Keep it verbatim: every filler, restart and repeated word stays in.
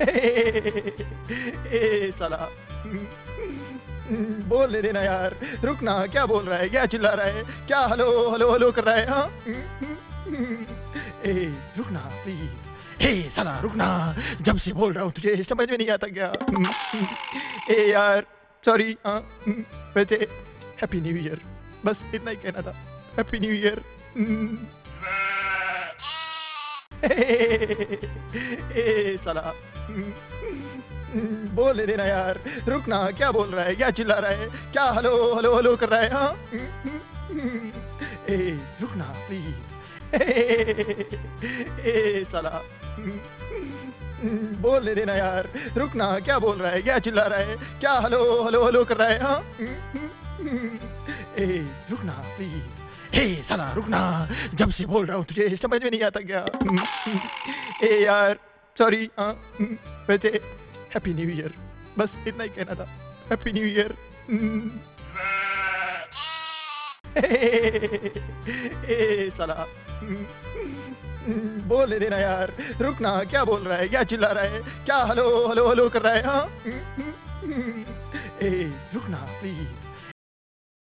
ए साला बोलने देना यार, रुकना। क्या बोल रहा है, क्या चिल्ला रहा है, क्या हलो हलो हलो कर रहा है? हाँ ए रुकना प्लीज। ए साला रुकना, जब से बोल रहा हूँ तुझे समझ में नहीं आता क्या? ए यार सॉरी। हाँ वैसे हैप्पी न्यू ईयर, बस इतना ही कहना था। Happy new year. ए साला बोलने देना यार, रुकना। क्या बोल रहा है, क्या चिल्ला रहा है, क्या हलो हलो हलो कर रहा है? हाँ ए रुकना प्लीज। ए साला बोलने देना यार, रुकना। क्या बोल रहा है, क्या चिल्ला रहा है, क्या हलो हलो हलो कर रहा है? हाँ ए रुकना प्लीज। ए साला रुकना, जब से बोल रहा हूँ तुझे समझ में नहीं आता क्या? ए यार सॉरी। हाँ वैसे हैप्पी न्यू ईयर, बस इतना ही कहना था। Happy new year. ए साला बोलने देना यार, रुकना। क्या बोल रहा है, क्या चिल्ला रहा है, क्या हलो हलो हलो कर रहा है? हाँ ए रुकना प्लीज।